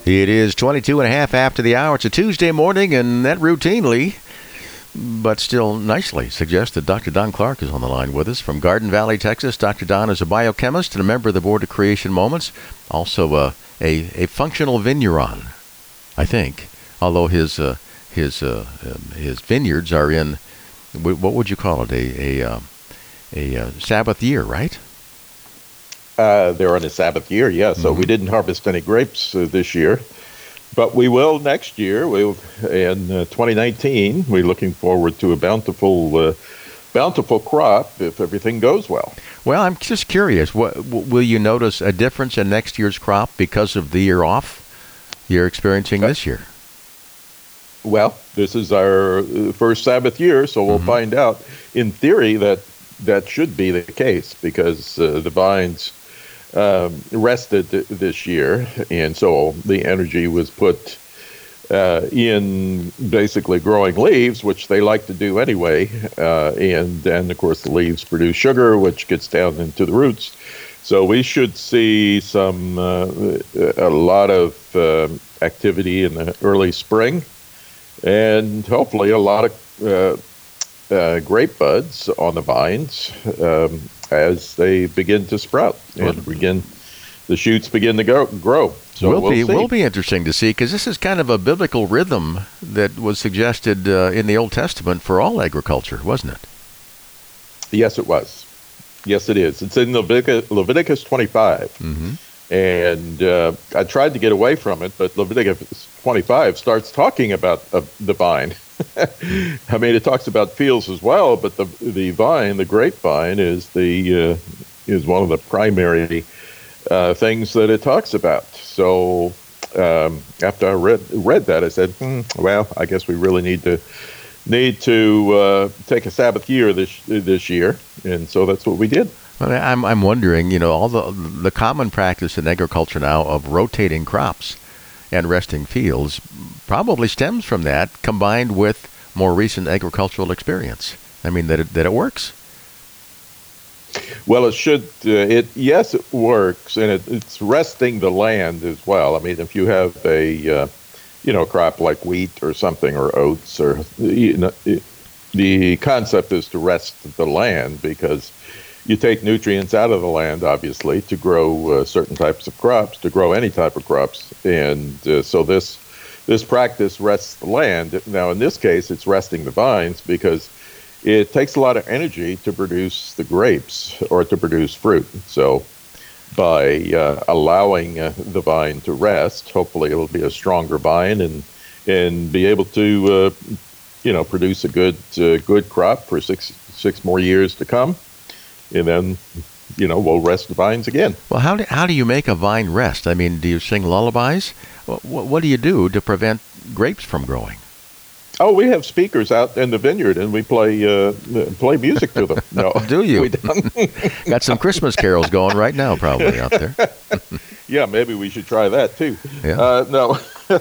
It is 22 and a half after the hour. It's a Tuesday morning, and that routinely, but still nicely, suggests that Dr. Don Clark is on the line with us from Garden Valley, Texas. Dr. Don is a biochemist and a member of the Board of Creation Moments, also a functional vigneron, I think, although his vineyards are in, what would you call it, a Sabbath year, right? They're on a Sabbath year, yeah. So we didn't harvest any grapes this year, but we will next year. In 2019, we're looking forward to a bountiful crop if everything goes well. Well, I'm just curious. Will you notice a difference in next year's crop because of the year off you're experiencing this year? Well, this is our first Sabbath year, so we'll find out. In theory, that should be the case because the vines rested this year, and so the energy was put in basically growing leaves, which they like to do anyway, and then of course the leaves produce sugar, which gets down into the roots. So we should see a lot of activity in the early spring, and hopefully a lot of grape buds on the vines as they begin to sprout and the shoots begin to grow. So will be interesting to see, because this is kind of a biblical rhythm that was suggested in the Old Testament for all agriculture, wasn't it? Yes, it was. Yes, it is. It's in Leviticus 25. And I tried to get away from it, but Leviticus 25 starts talking about the vine. I mean, it talks about fields as well, but the vine, the grapevine, is one of the primary things that it talks about. So after I read that, I said, well, I guess we really need to take a Sabbath year this year, and so that's what we did. Well, I'm wondering, all the common practice in agriculture now of rotating crops and resting fields probably stems from that, combined with more recent agricultural experience. I mean, that it works. Well, it should. Yes, it works, and it's resting the land as well. I mean, if you have a crop like wheat or something, or oats, or the concept is to rest the land, because you take nutrients out of the land, obviously, to grow certain types of crops, to grow any type of crops. And so this practice rests the land. Now, in this case, it's resting the vines because it takes a lot of energy to produce the grapes or to produce fruit. So by allowing the vine to rest, hopefully it'll be a stronger vine and be able to produce a good crop for six more years to come. And then, we'll rest the vines again. Well, how do you make a vine rest? I mean, do you sing lullabies? What do you do to prevent grapes from growing? Oh, we have speakers out in the vineyard, and we play music to them. No, do you? We don't. Got some Christmas carols going right now, probably out there. Yeah, maybe we should try that too. Yeah. No.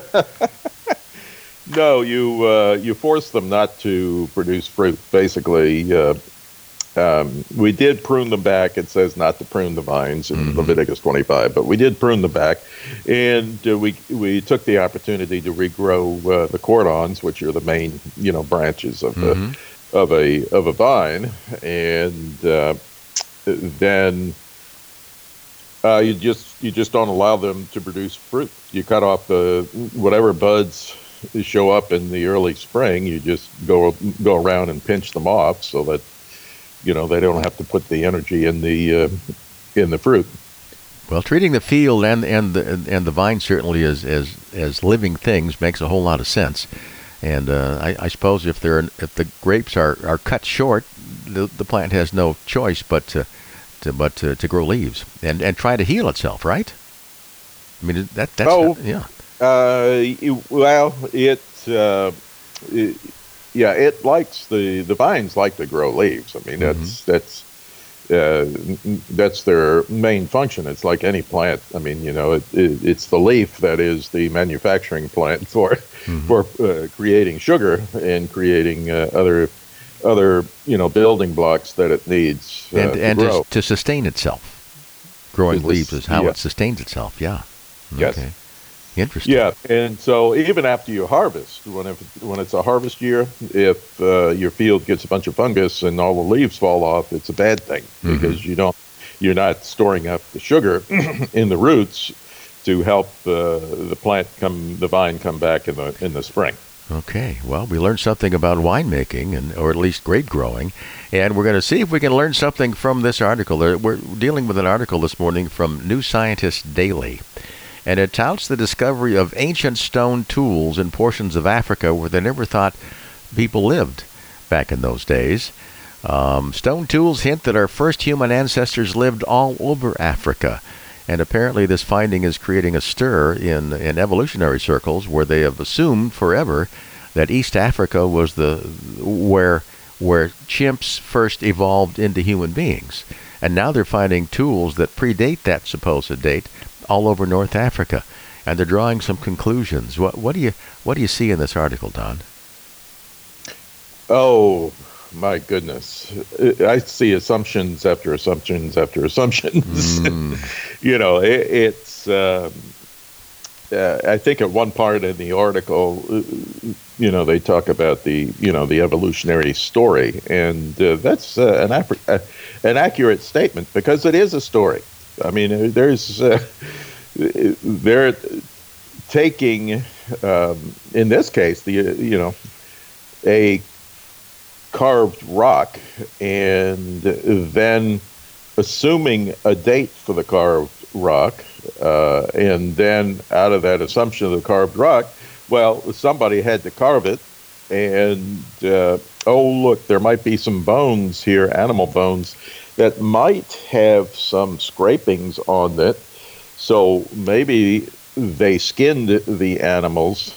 No, you force them not to produce fruit. Basically, we did prune them back. It says not to prune the vines in Leviticus 25, but we did prune them back, and we took the opportunity to regrow the cordons, which are the main branches of a vine, and then you just don't allow them to produce fruit. You cut off whatever buds show up in the early spring. You just go around and pinch them off so that they don't have to put the energy in the fruit. Well, treating the field and the vine certainly as living things makes a whole lot of sense. And I suppose if the grapes are cut short, the plant has no choice but to grow leaves and try to heal itself, right? I mean that's yeah. Well, it likes the vines like to grow leaves. I mean, that's their main function. It's like any plant. I mean, it's the leaf that is the manufacturing plant for creating sugar and creating other building blocks that it needs to grow. To sustain itself. Growing leaves is how it sustains itself. Yeah. Yes. Okay. Interesting. Yeah, and so even after you harvest, when it's a harvest year, if your field gets a bunch of fungus and all the leaves fall off, it's a bad thing Hmm. because you're not storing up the sugar in the roots to help the vine come back in the spring. Okay, well, we learned something about winemaking, or at least grape growing, and we're going to see if we can learn something from this article. We're dealing with an article this morning from New Scientist Daily, and it touts the discovery of ancient stone tools in portions of Africa where they never thought people lived back in those days. Stone tools hint that our first human ancestors lived all over Africa. And apparently, this finding is creating a stir in evolutionary circles, where they have assumed forever that East Africa was the where chimps first evolved into human beings, and now they're finding tools that predate that supposed date all over North Africa, and they're drawing some conclusions. What do you see in this article, Don? Oh my goodness, I see assumptions after assumptions after assumptions. Mm, It's. I think at one part in the article, they talk about the evolutionary story, and that's an accurate statement because it is a story. I mean, they're taking, in this case, a carved rock and then assuming a date for the carved rock, and then out of that assumption of the carved rock, well, somebody had to carve it, and oh, look, there might be some bones here, animal bones, that might have some scrapings on it. So maybe they skinned the animals,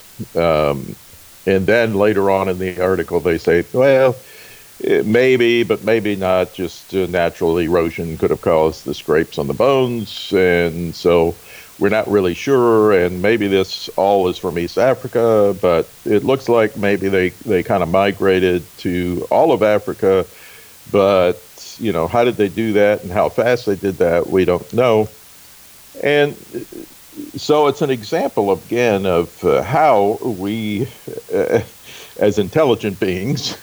and then later on in the article they say, well, maybe, but maybe not. Just natural erosion could have caused the scrapes on the bones, and so we're not really sure. And maybe this all is from East Africa, but it looks like maybe they kind of migrated to all of Africa. But how did they do that, and how fast they did that, we don't know. And so it's an example again of how we, as intelligent beings,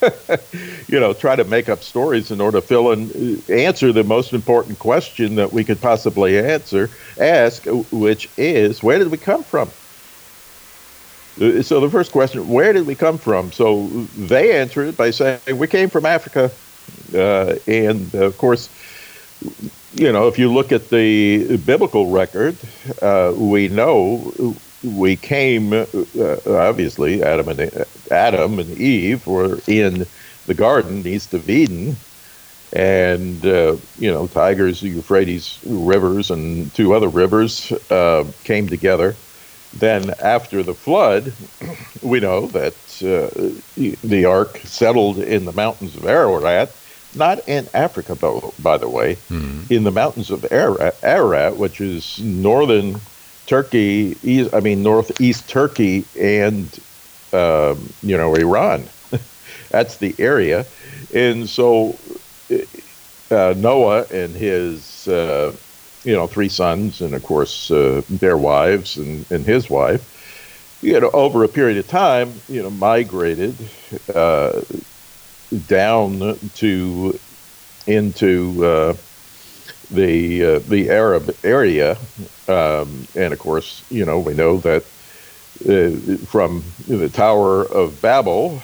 try to make up stories in order to fill in, answer the most important question that we could possibly ask, which is, where did we come from? So the first question, where did we come from? So they answered it by saying, we came from Africa. And of course, if you look at the biblical record, we know we came, obviously, Adam and Eve were in the garden east of Eden, and Tigris, the Euphrates rivers, and two other rivers came together. Then after the flood, we know that the ark settled in the mountains of Ararat, not in Africa, by the way, in the mountains of Ararat, which is northern Turkey, northeast Turkey, and Iran. That's the area. And so Noah and his three sons, and of course their wives and his wife, over a period of time, migrated down into the Arab area, and of course, we know that from the Tower of Babel,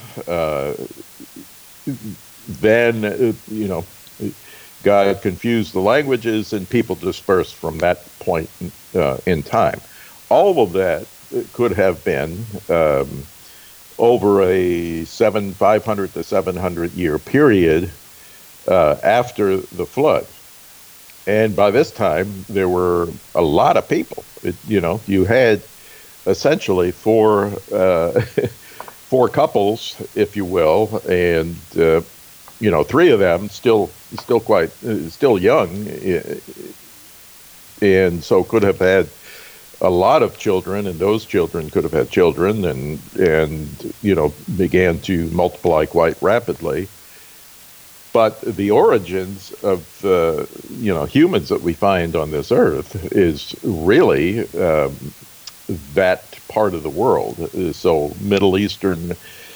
then God confused the languages and people dispersed from that point in time. All of that could have been over a 500 to 700 year period after the flood. And by this time, there were a lot of people. You had essentially four couples, if you will, and three of them still young, and so could have had a lot of children, and those children could have had children, and began to multiply quite rapidly. But the origins of humans that we find on this earth is really that part of the world. So Middle Eastern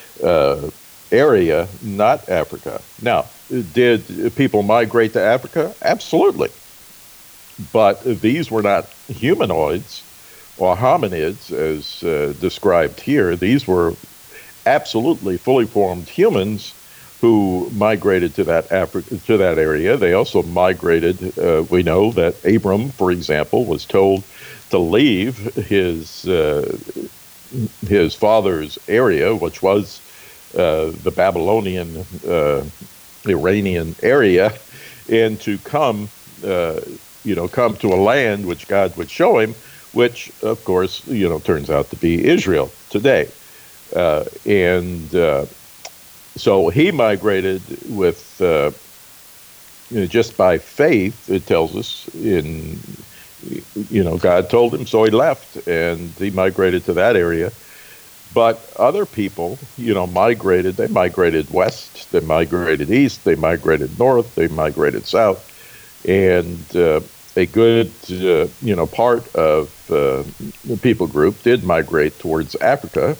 area, not Africa. Now, did people migrate to Africa? Absolutely. But these were not humanoids or hominids as described here. These were absolutely fully formed humans who migrated to that area. They also migrated. We know that Abram, for example, was told to leave his father's area, which was the Babylonian, Iranian area, and to come to a land which God would show him, which, of course, turns out to be Israel today. So he migrated with, just by faith, it tells us, God told him, so he left, and he migrated to that area. But other people, migrated. They migrated west, they migrated east, they migrated north, they migrated south. And a good, part of the people group did migrate towards Africa.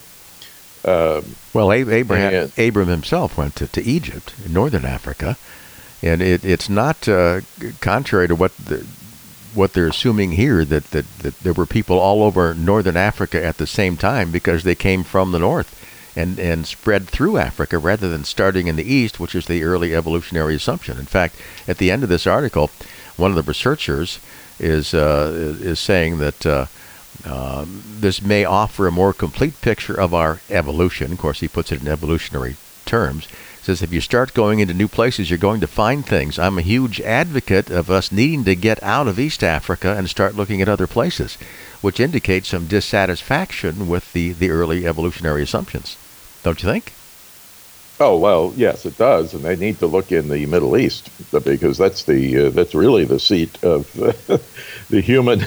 Well, Abram himself went to Egypt, in northern Africa, and it's not contrary to what they're assuming here that there were people all over northern Africa at the same time, because they came from the north and spread through Africa rather than starting in the east, which is the early evolutionary assumption. In fact, at the end of this article, one of the researchers is saying that this may offer a more complete picture of our evolution. Of course, he puts it in evolutionary terms. Says if you start going into new places, you're going to find things. I'm a huge advocate of us needing to get out of East Africa and start looking at other places, which indicates some dissatisfaction with the early evolutionary assumptions. Don't you think? Oh, well, yes, it does, and they need to look in the Middle East, because that's really the seat of the human,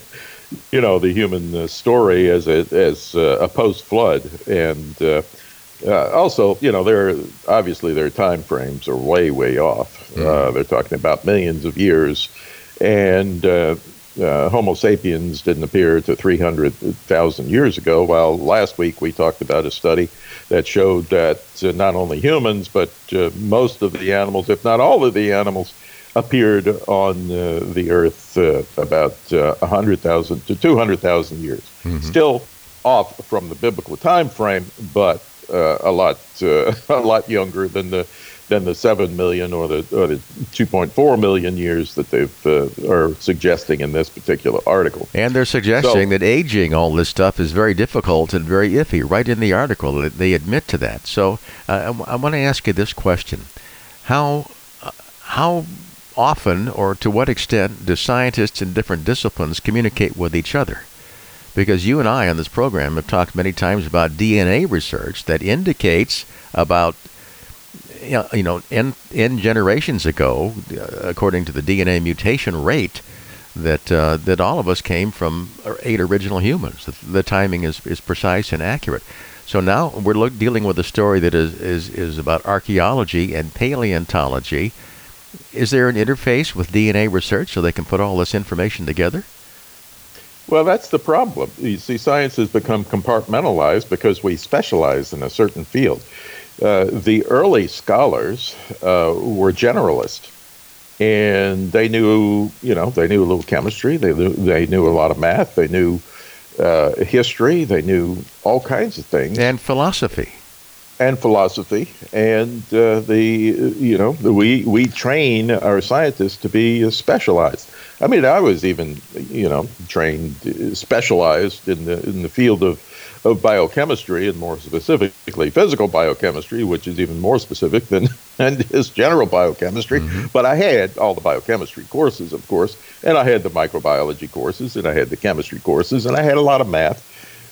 the human story as a post-flood, and also, their time frames are way off. They're talking about millions of years, and Homo sapiens didn't appear to 300,000 years ago. While last week we talked about a study that showed that not only humans, but most of the animals, if not all of the animals, appeared on the Earth about 100,000 to 200,000 years. Mm-hmm. Still off from the biblical time frame, but a lot younger than the 7 million or the 2.4 million years that they've are suggesting in this particular article. And they're suggesting that aging all this stuff is very difficult and very iffy. Right in the article, they admit to that. So I want to ask you this question: How often or to what extent do scientists in different disciplines communicate with each other? Because you and I on this program have talked many times about DNA research that indicates about in generations ago, according to the DNA mutation rate, that all of us came from 8 original humans. The timing is precise and accurate. So now we're dealing with a story that is about archaeology and paleontology. Is there an interface with DNA research so they can put all this information together? Well, that's the problem. You see, science has become compartmentalized because we specialize in a certain field. The early scholars were generalists, and they knew a little chemistry, they knew a lot of math, they knew history, they knew all kinds of things, and philosophy. And we train our scientists to be specialized. I mean, I was even trained, specialized in the field of biochemistry, and more specifically physical biochemistry, which is even more specific than just general biochemistry. Mm-hmm. But I had all the biochemistry courses, of course, and I had the microbiology courses, and I had the chemistry courses, and I had a lot of math.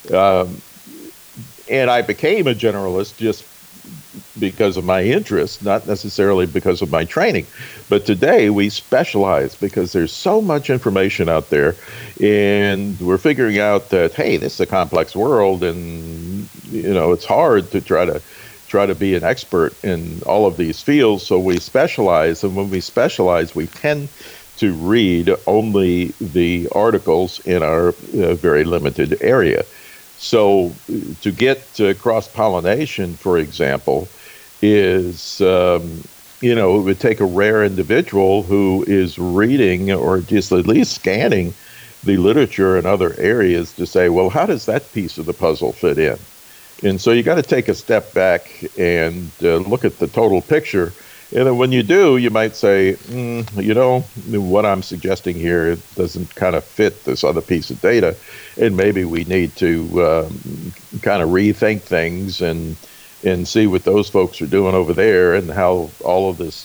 And I became a generalist just because of my interest, not necessarily because of my training. But today we specialize because there's so much information out there, and we're figuring out that, hey, this is a complex world, and it's hard to try to be an expert in all of these fields. So we specialize, and when we specialize, we tend to read only the articles in our very limited area. So to get cross-pollination, for example, is, it would take a rare individual who is reading or just at least scanning the literature in other areas to say, well, how does that piece of the puzzle fit in? And so you got to take a step back and look at the total picture. And then when you do, you might say, what I'm suggesting here doesn't kind of fit this other piece of data. And maybe we need to kind of rethink things and see what those folks are doing over there and how all of this,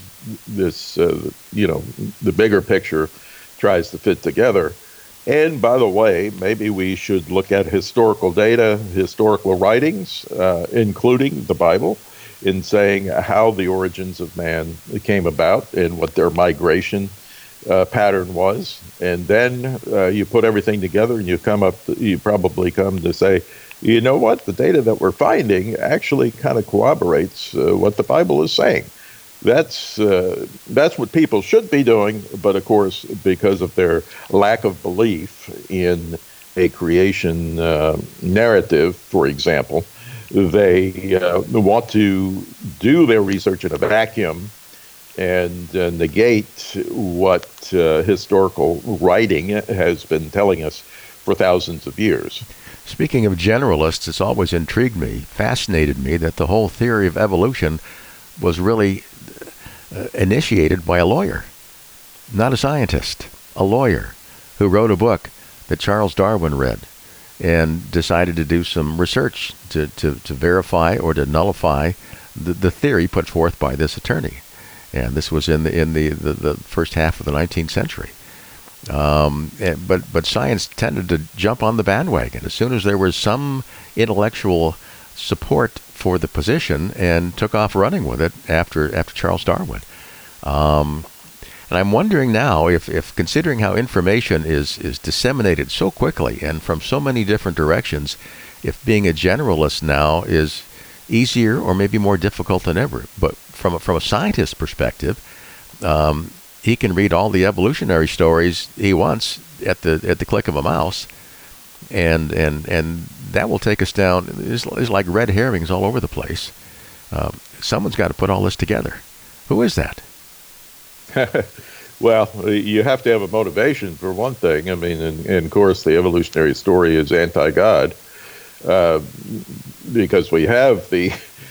the bigger picture tries to fit together. And by the way, maybe we should look at historical data, historical writings, including the Bible, in saying how the origins of man came about and what their migration pattern was. And then you put everything together and you probably come to say, you know what, the data that we're finding actually kind of corroborates what the Bible is saying. That's what people should be doing, but of course, because of their lack of belief in a creation narrative, for example, they want to do their research in a vacuum and negate what historical writing has been telling us for thousands of years. Speaking of generalists, it's always intrigued me, fascinated me, that the whole theory of evolution was really initiated by a lawyer, not a scientist, a lawyer who wrote a book that Charles Darwin read and decided to do some research to verify or to nullify the theory put forth by this attorney. And this was in the first half of the 19th century. But science tended to jump on the bandwagon as soon as there was some intellectual support for the position and took off running with it after Charles Darwin. And I'm wondering now if considering how information is disseminated so quickly and from so many different directions, if being a generalist now is easier or maybe more difficult than ever. But from a scientist's perspective, he can read all the evolutionary stories he wants at the click of a mouse, and that will take us down. It's like red herrings all over the place. Someone's got to put all this together. Who is that? Well, you have to have a motivation for one thing. I mean, and of course, the evolutionary story is anti-God, because we have the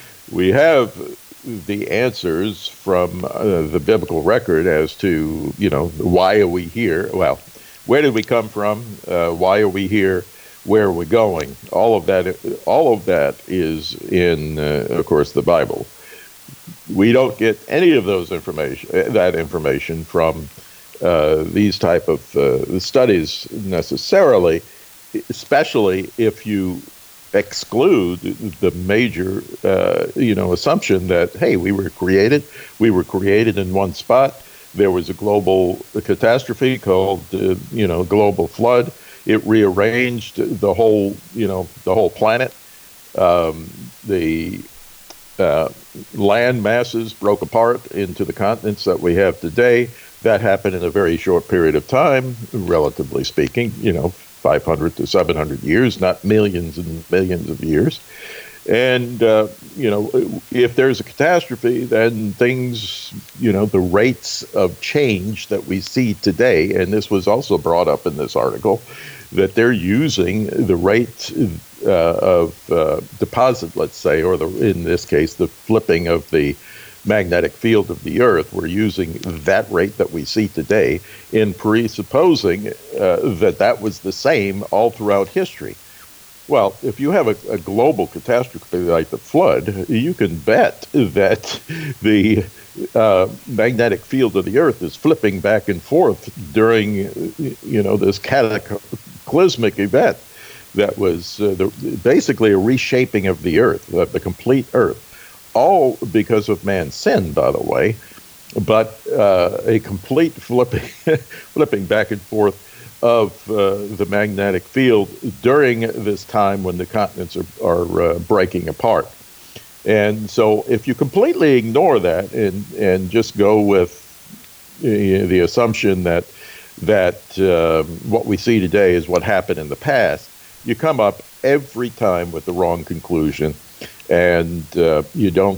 answers from the biblical record as to, why are we here? Well, where did we come from? Why are we here? Where are we going? All of that is in, of course, the Bible. We don't get any of that information from these type of studies necessarily, especially if you exclude the major, assumption that, hey, we were created in one spot. There was a global catastrophe called, global flood. It rearranged the whole planet. The land masses broke apart into the continents that we have today. That happened in a very short period of time, relatively speaking, 500 to 700 years, not millions and millions of years. And, if there's a catastrophe, then things, the rates of change that we see today, and this was also brought up in this article, that they're using the rate of deposit, let's say, or in this case, the flipping of the magnetic field of the Earth. We're using that rate that we see today in presupposing that was the same all throughout history. Well, if you have a global catastrophe like the flood, you can bet that the magnetic field of the Earth is flipping back and forth during, this cataclysmic event that was basically a reshaping of the Earth, the complete Earth. All because of man's sin, by the way, but a complete flipping back and forth of the magnetic field during this time when the continents are breaking apart. And so if you completely ignore that and just go with, the assumption that what we see today is what happened in the past, you come up every time with the wrong conclusion, and you don't.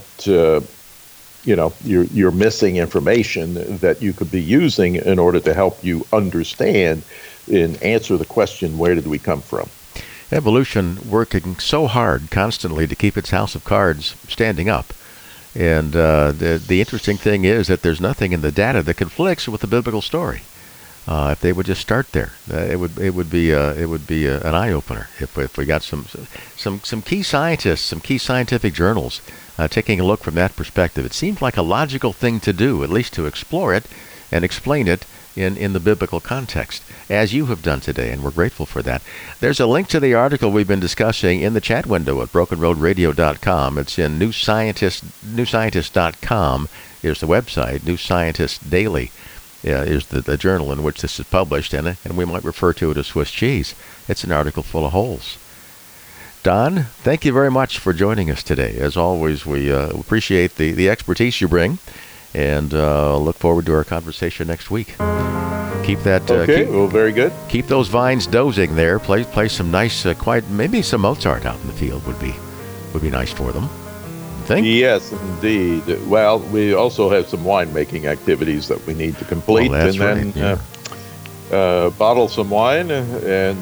You're missing information that you could be using in order to help you understand and answer the question, where did we come from? Evolution working so hard constantly to keep its house of cards standing up. And the interesting thing is that there's nothing in the data that conflicts with the biblical story. If they would just start there, it would be an eye opener. If we got some key scientists, some key scientific journals taking a look from that perspective, it seems like a logical thing to do, at least to explore it and explain it in the biblical context, as you have done today, and we're grateful for that. There's a link to the article we've been discussing in the chat window at brokenroadradio.com. It's in newscientist.com is the website. New Scientist Daily is the journal in which this is published, and we might refer to it as Swiss cheese. It's an article full of holes. Don, thank you very much for joining us today. As always, we appreciate the expertise you bring, and look forward to our conversation next week. Keep that. Very good. Keep those vines dozing there. Play some nice, quiet. Maybe some Mozart out in the field would be nice for them. Think? Yes, indeed. Well, we also have some winemaking activities that we need to complete, that's and then bottle some wine, and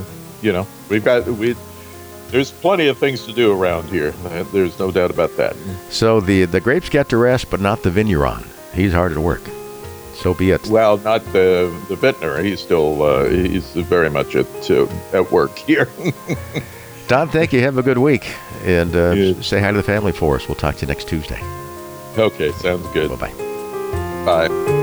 there's plenty of things to do around here. There's no doubt about that. So the grapes get to rest, but not the vigneron. He's hard at work. So be it. Well, not the vintner. He's still he's very much at work here. Don, thank you. Have a good week, and say hi to the family for us. We'll talk to you next Tuesday. Okay, sounds good. Bye-bye. Bye.